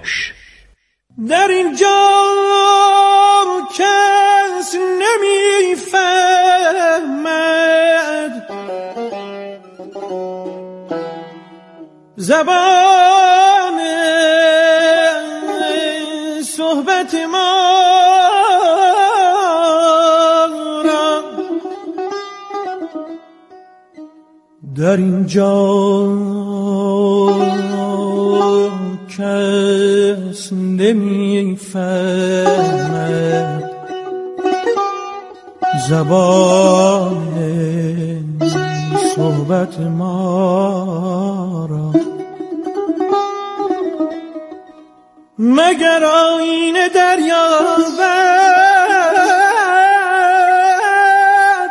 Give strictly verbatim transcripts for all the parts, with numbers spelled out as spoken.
دریاش. در اینجا کس نمیفهمد زبان صحبت ما را. در اینجا کس نمیفهمد زبان صحبت ما را، مگر آینه دریابد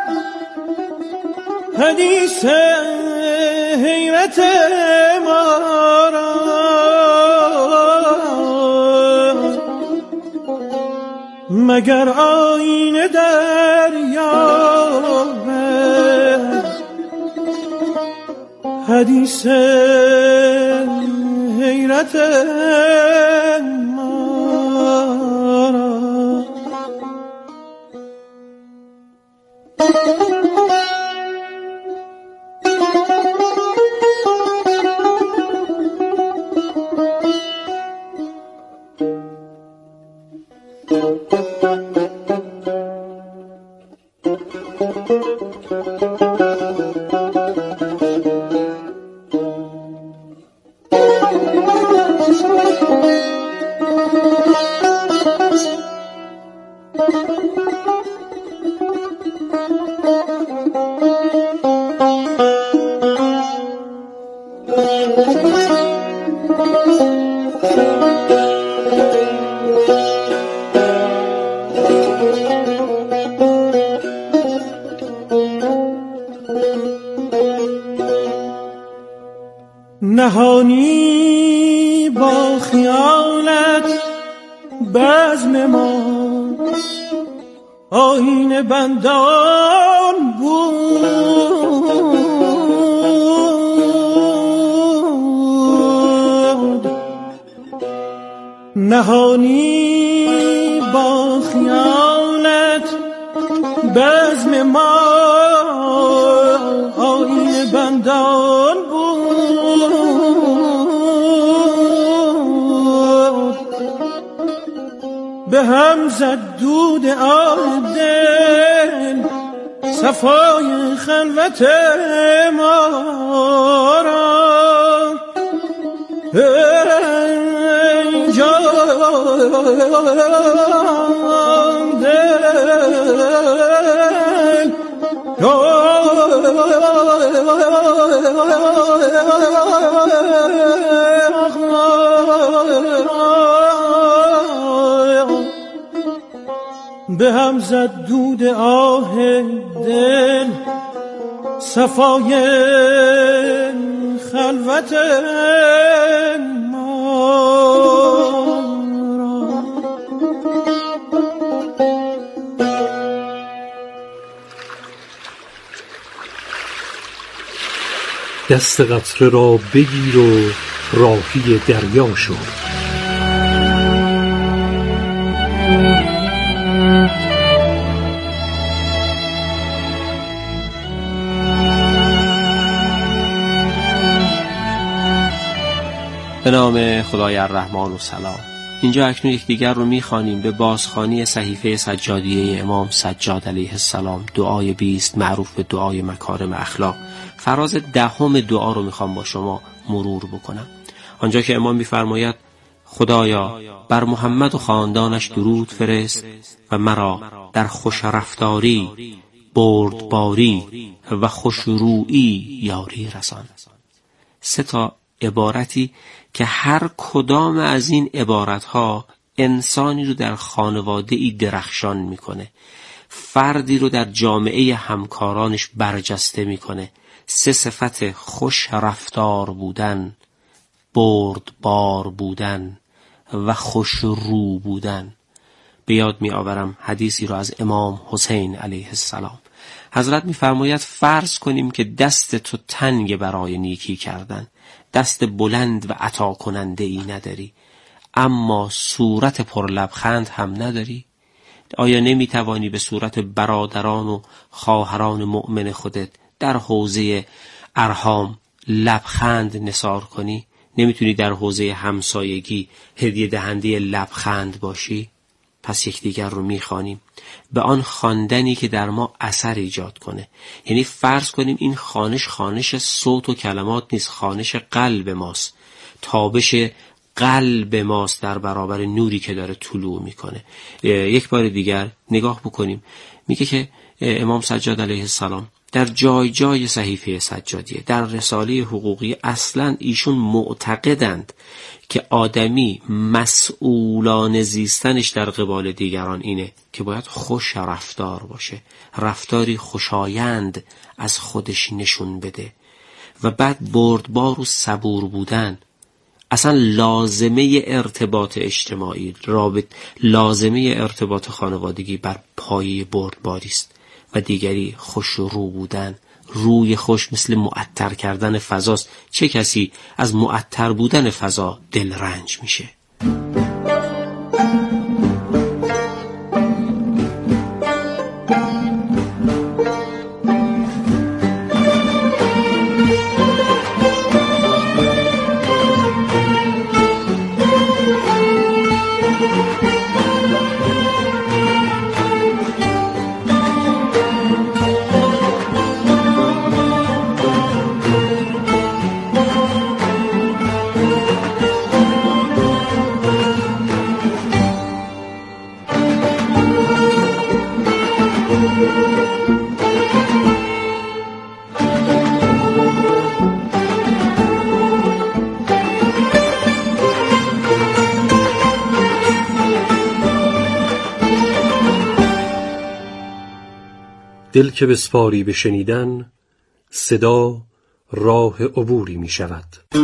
حدیث حیرت ما را. مگر آینه دریابد حدیث حیرت ما را. نهانی با خیالت بزم ما آیین بندان بود. نهانی با خیالت بزم ما آیین بندان بود. به هم زد دود آه دل صفای خلوت ما را. ای جان دل به هم زد دود آه دل صفای خلوت ما را. دست قطره را بگیر و راهی دریا شو. به نام خدای الرحمن و سلام. اینجا اکنون یکدیگر رو میخوانیم به بازخوانی صحیفه سجادیه امام سجاد علیه السلام، دعای بیست معروف به دعای مکارم اخلاق. فراز دهم دعا رو میخوام با شما مرور بکنم. آنجا که امام میفرماید خدایا بر محمد و خاندانش درود فرست و مرا در خوش رفتاری، بردباری و خوشرویی یاری رسان. سه تا عبارتی که هر کدام از این عبارتها انسانی رو در خانواده‌ای درخشان میکنه، فردی رو در جامعه همکارانش برجسته میکنه. سه صفت: خوش رفتار بودن، بردبار بودن و خوش رو بودن. به یاد می آورم حدیثی رو از امام حسین علیه السلام. حضرت می فرماید فرض کنیم که دست تو تنگ برای نیکی کردن، دست بلند و عطا کننده ای نداری، اما صورت پر لبخند هم نداری؟ آیا نمیتوانی به صورت برادران و خواهران مؤمن خودت در حوزه ارحام لبخند نثار کنی؟ نمیتونی در حوزه همسایگی هدیه دهنده لبخند باشی؟ پس یکدیگر رو میخوانیم به آن خواندنی که در ما اثر ایجاد کنه. یعنی فرض کنیم این خوانش خوانش صوت و کلمات نیست، خوانش قلب ماست، تابش قلب ماست در برابر نوری که داره طلوع میکنه. یک بار دیگر نگاه بکنیم، میگه که امام سجاد علیه السلام در جای جای صحیفه سجادیه، در رساله حقوقی اصلا ایشون معتقدند که آدمی مسئولان زیستنش در قبال دیگران اینه که باید خوش رفتار باشه، رفتاری خوشایند از خودش نشون بده و بعد بردبار و صبور بودن. اصلا لازمه ارتباط اجتماعی، رابط لازمه ارتباط خانوادگی بر پایه بردباری است و دیگری خوش رو بودن. روی خوش مثل معطر کردن فضاست. چه کسی از معطر بودن فضا دل رنج میشه؟ دل که بسپاری به شنیدن، صدا راه عبوری می شود.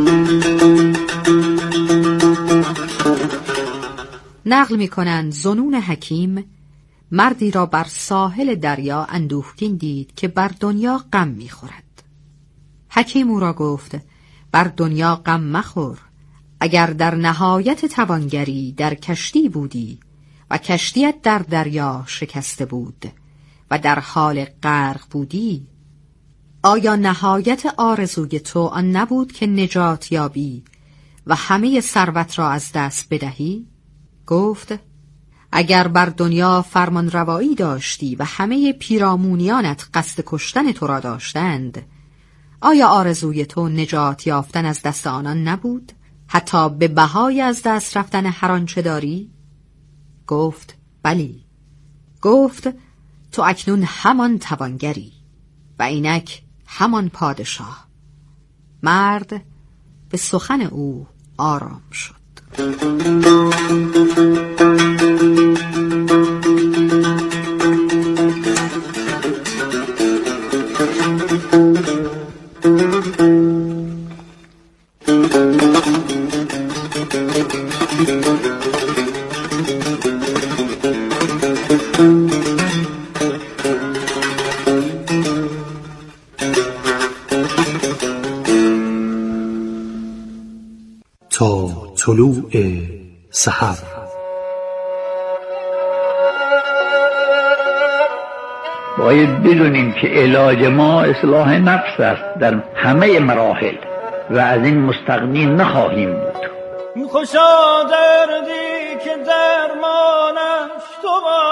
نقل می کنند ظنون حکیم مردی را بر ساحل دریا اندوهگین دید که بر دنیا غم می خورد. حکیم او را گفت بر دنیا غم مخور، اگر در نهایت توانگری در کشتی بودی و کشتیت در دریا شکسته بود و در حال غرق بودی، آیا نهایت آرزوی تو آن نبود که نجات یابی و همه ثروت را از دست بدهی؟ گفت اگر بر دنیا فرمان روایی داشتی و همه پیرامونیانت قصد کشتن تو را داشتند، آیا آرزوی تو نجات یافتن از دست آنان نبود، حتی به بهای از دست رفتن هر آنچه داری؟ گفت بلی. گفت تو اکنون همان توانگری و اینک همان پادشاه. مرد به سخن او آرام شد. تا طلوع سحر. باید بدونیم که علاج ما اصلاح نفس است در همه مراحل و از این مستغنی نخواهیم بود. خوشا دردی که درمانش تو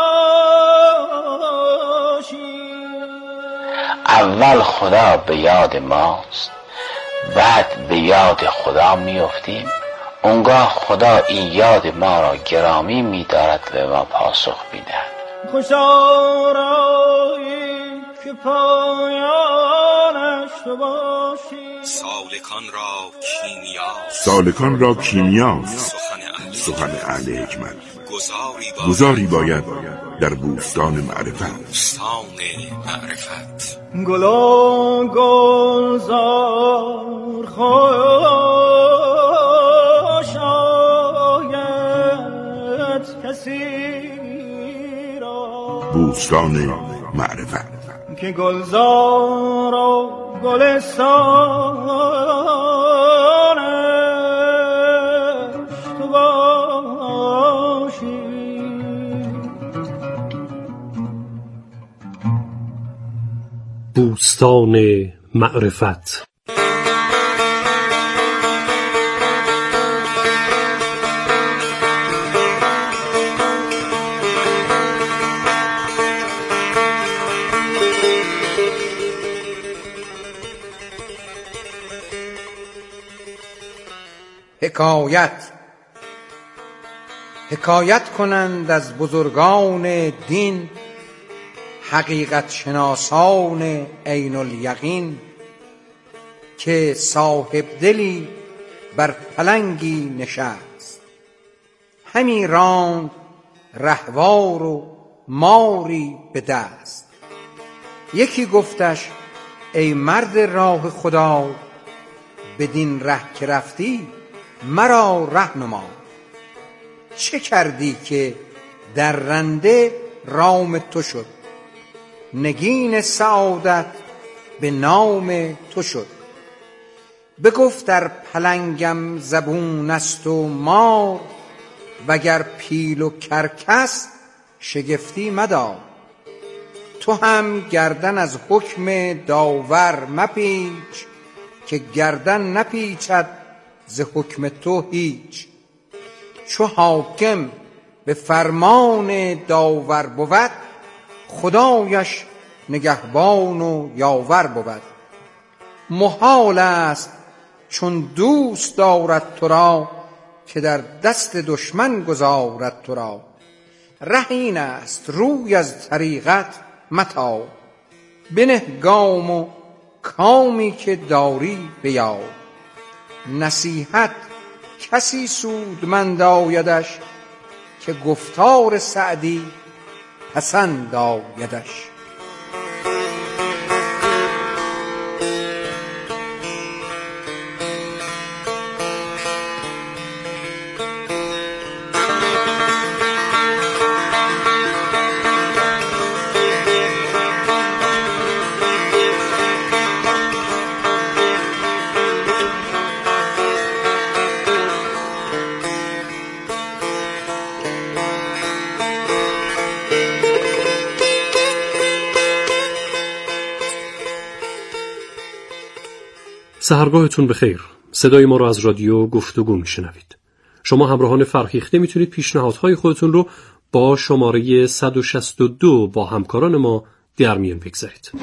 باشی. اول خدا به یاد ماست، بعد به یاد خدا میافتیم. اونگاه خدا این یاد ما را گرامی می‌دارد و ما پاسخ می‌دهد. خوشا رایی که پایانش تو باشی. سالکان را کیمیاست، سالکان را کیمیاست سخن اهل حکمت. گذاری باید در بوستان معرفت. بوستان معرفت. گلا گلزار خوش آید کسی را. بوستان معرفت که گلزار و گلستانش تو با بوستان معرفت. حکایت حکایت کنند از بزرگان دین، حقیقت شناسان عین الیقین، که صاحب دلی بر پلنگی نشست، همی راند رهوار و ماری به دست. یکی گفتش ای مرد راه خدا، بدین ره که رفتی مرا ره نما. چه کردی که در رنده رام تو شد، نگین سعادت به نام تو شد. بگفت در پلنگم زبون است و مار، وگر پیل و کرکس شگفتی مدار. تو هم گردن از حکم داور مپیچ، که گردن نپیچد ز حکم تو هیچ. چو حاکم به فرمان داور بود، خدایش نگهبان و یاور بود. محال است چون دوست دارد تو را، که در دست دشمن گذارد تو را. ره این است روی از طریقت متاب، بنه گام و کامی که داری بیاب. نصیحت کسی سودمند آیدش، که گفتار سعدی پسند آیدش. سحرگاهتون بخیر. صدای ما رو از رادیو گفتگو میشنوید. شما همراهان فرهیخته میتونید پیشنهادهای خودتون رو با شماره صد و شصت و دو با همکاران ما در میان بگذارید.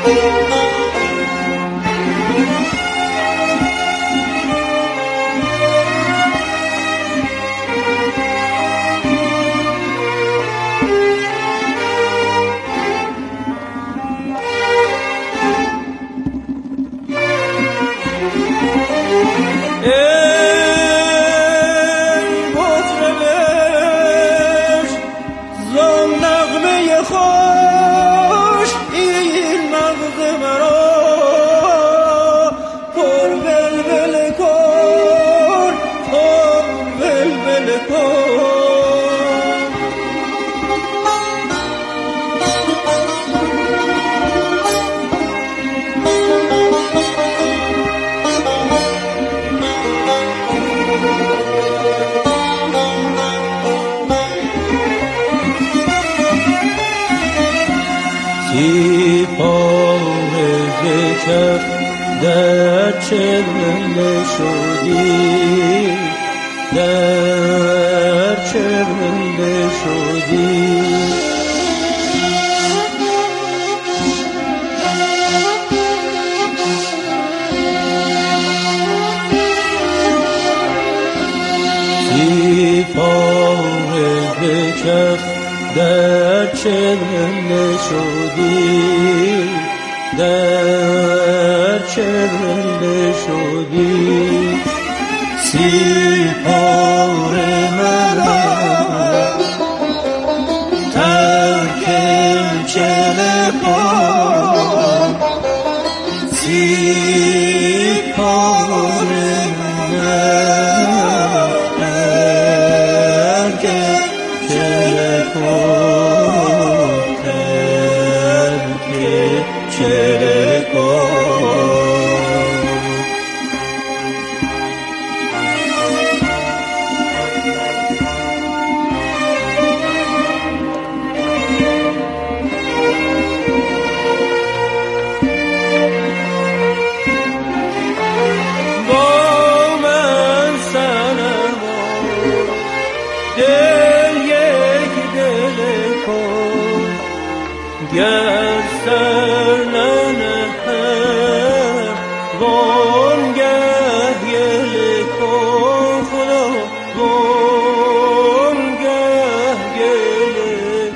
در چرمله شدی در چرمله شدی سیپاه بکف در چرمله شدی در چرمله شدی سیپار من ترکم چله پا سیپار من ترکم چله پا ترکم چله پا گر سر ننهم وانگه گله کن خدا وانگه گله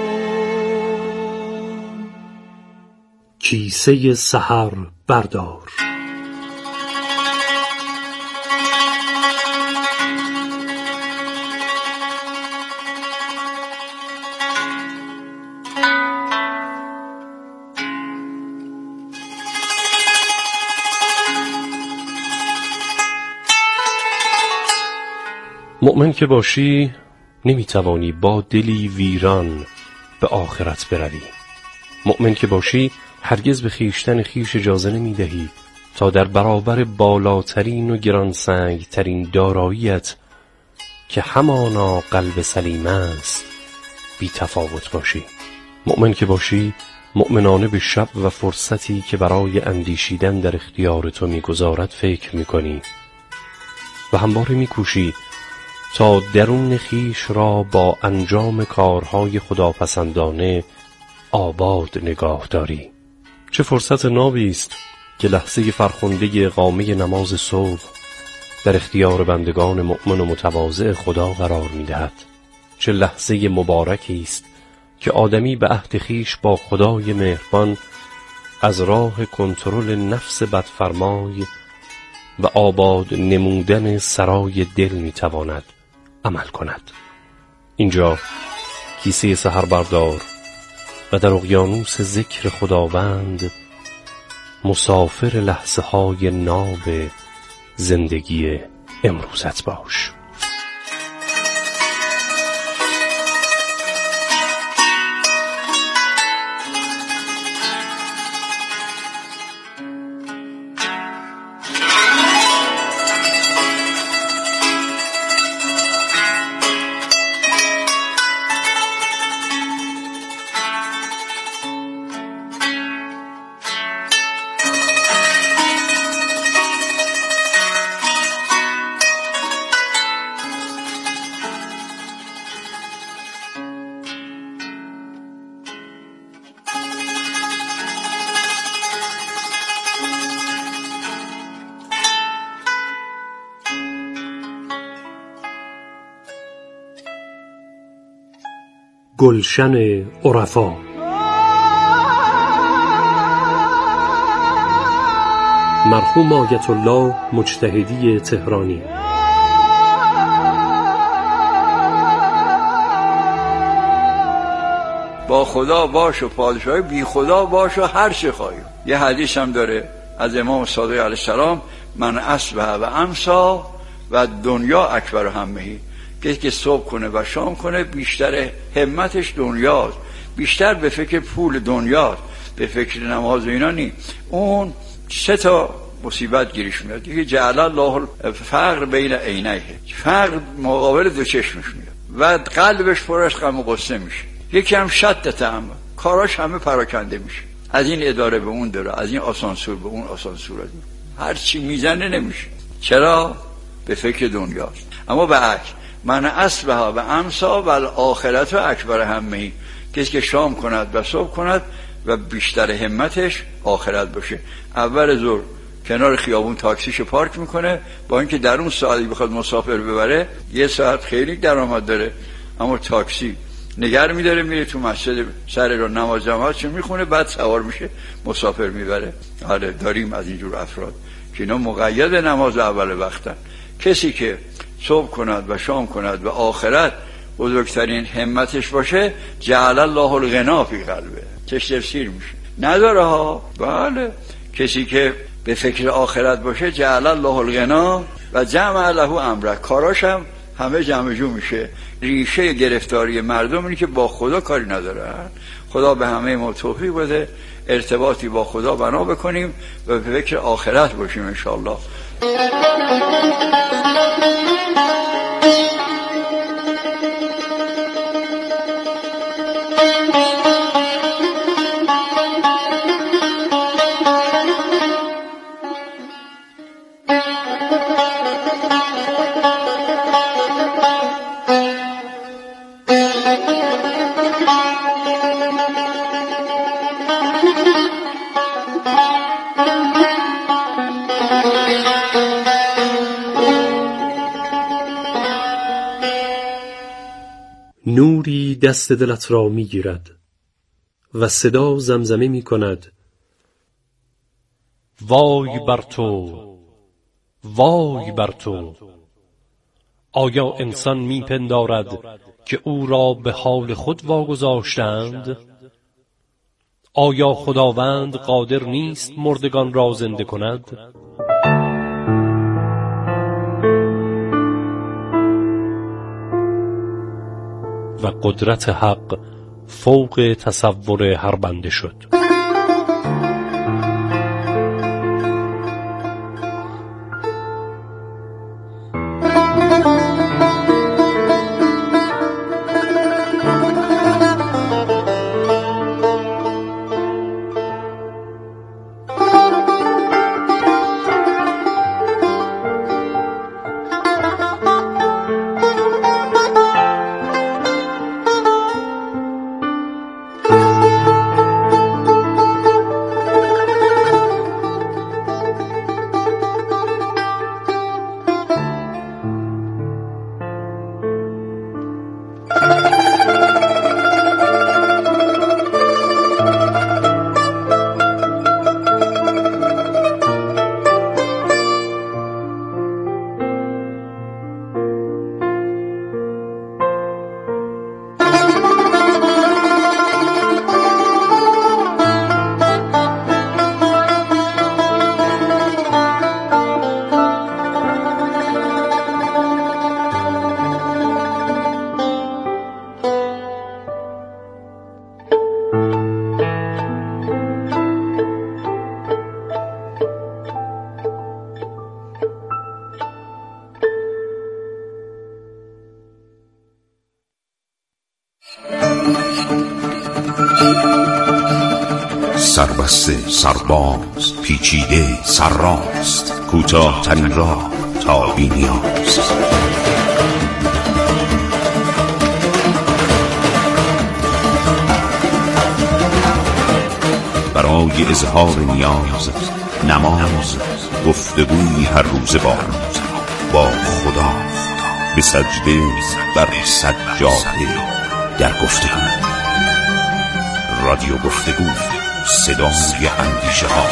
کن. کیسه سحر بردار. مؤمن که باشی نمیتوانی با دلی ویران به آخرت بروی. مؤمن که باشی هرگز به خیشتن خیش اجازه نمیدهی تا در برابر بالاترین و گرانسنگترین داراییت که همانا قلب سلیم است بی تفاوت باشی. مؤمن که باشی مؤمنانه به شب و فرصتی که برای اندیشیدن در اختیار تو میگذارد فکر میکنی و همواره میکوشی تا درون خیش را با انجام کارهای خداپسندانه آباد نگاه داری. چه فرصت نابی است که لحظه فرخنده اقامه نماز صبح در اختیار بندگان مؤمن و متواضع خدا قرار می‌دهد. چه لحظه مبارکی است که آدمی به عهد خیش با خدای مهربان از راه کنترل نفس بدفرمای و آباد نمودن سرای دل می‌تواند عمل کند. اینجا کیسه سحر بردار و در اقیانوس ذکر خداوند مسافر لحظه های ناب زندگی امروزت باش. گلشن عرفا. مرحوم آیت الله مجتهدی تهرانی. با خدا باش و پادشاهی بی خدا باش و هر چه خواهی. یه حدیث هم داره از امام صادق علیه السلام: من اصبح و امسا و دنیا اکبر همهی. کسی که صبح کنه و شام کنه بیشتر همتش دنیاست، بیشتر به فکر پول دنیاست، به فکر نماز و اینا نی. اون سه تا مصیبت گیرش میاد. یکی جعل الله فقر بین عینیه، فقر مقابل دو چشمش میاد و قلبش پرش غم و غصه میشه. یکی هم شدت هم کاراش همه پراکنده میشه، از این اداره به اون داره، از این آسانسور به اون آسانسور، از هر چی میزنه نمیشه. چرا؟ به فکر دنیاست. اما به عکس من اصبح و امسا و الاخرت و اکبر همهی. کسی که شام کند و صبح کند و بیشتر همتش آخرت باشه. اول ظهر کنار خیابون تاکسیشو پارک میکنه، با اینکه در اون ساعتی بخواد مسافر ببره یه ساعت خیلی درآمد داره، اما تاکسی نگر میداره، میره تو مسجد سر رو نماز جماعتشو میخونه، بعد سوار میشه مسافر میبره. حالا داریم از اینجور افراد که اینا مقید نماز اول وقتن. کسی که صبح کند و شام کند و آخرت بزرگترین همتش باشه، جعل الله الغنا فی قلبه، چش تفسیر میشه. نداره ها. بله، کسی که به فکر آخرت باشه جعل الله الغنا و جمع له امره، کاراش هم همه جمع جو میشه. ریشه گرفتاری مردم اینه که با خدا کاری ندارن. خدا به همه ما توفیق بده ارتباطی با خدا بنا بکنیم و به فکر آخرت باشیم انشاءالله. نوری دست دلت را می گیرد و صدا زمزمه می کند: وای بر تو، وای بر تو. آیا انسان می پندارد که او را به حال خود واگذاشتند؟ آیا خداوند قادر نیست مردگان را زنده کند؟ و قدرت حق فوق تصور هر بنده شد. سربسته، سرباز، پیچیده، سرراست، کوتاه ترین راه تا بی نیاز. برای اظهار نیاز، نماز، گفتگوی هر روز با با خدا، به سجده بر سجاده در گفتگو. رادیو گفتگو، صدای اندیشه ها.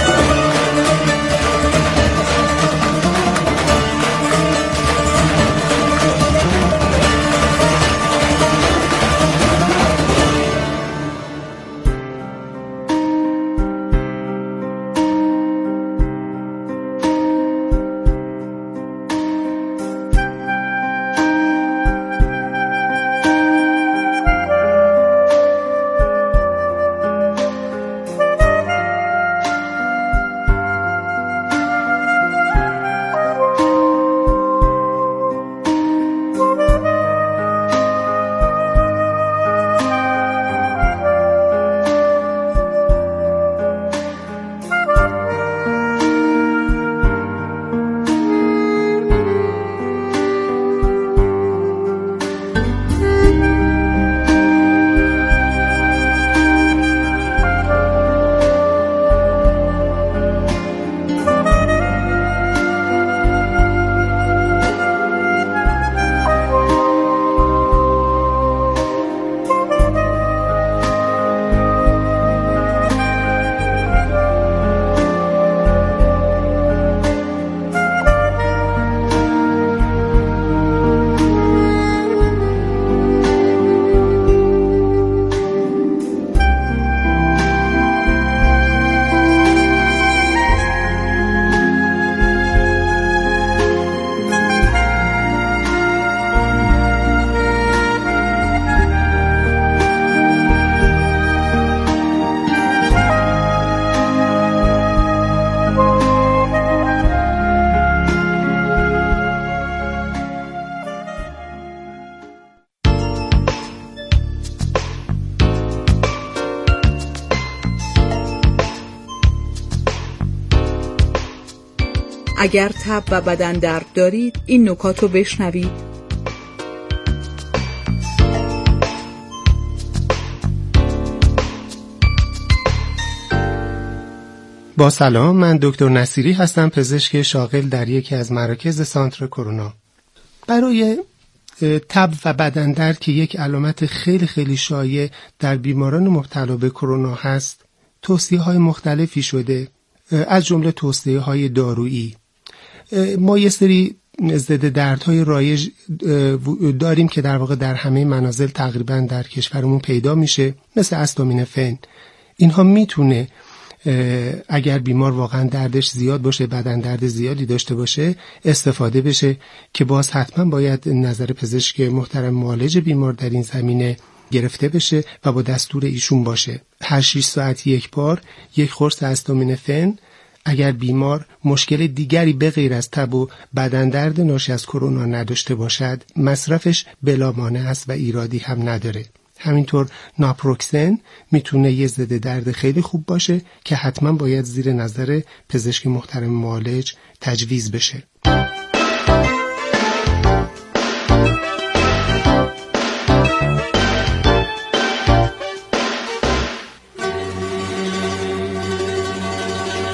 اگر تب و بدن درد دارید این نکات رو بشنوید. با سلام، من دکتر نصیری هستم، پزشک شاغل در یکی از مراکز سانتر کرونا. برای تب و بدن درد که یک علامت خیلی خیلی شایع در بیماران مبتلا به کرونا هست، توصیه‌های مختلفی شده، از جمله توصیه‌های دارویی. ما یه سری ضد دردهای رایج داریم که در واقع در همه منازل تقریبا در کشورمون پیدا میشه، مثل استامینوفن. اینها میتونه اگر بیمار واقعا دردش زیاد باشه، بدن درد زیادی داشته باشه، استفاده بشه که باز حتما باید نظر پزشک محترم معالج بیمار در این زمینه گرفته بشه و با دستور ایشون باشه. هر شش ساعت یک بار یک قرص استامینوفن اگر بیمار مشکل دیگری به غیر از تب و بدن درد ناشی از کرونا نداشته باشد، مصرفش بلا مانع است و ایرادی هم نداره. همینطور ناپروکسن میتونه یه ضد درد خیلی خوب باشه که حتما باید زیر نظر پزشک محترم معالج تجویز بشه.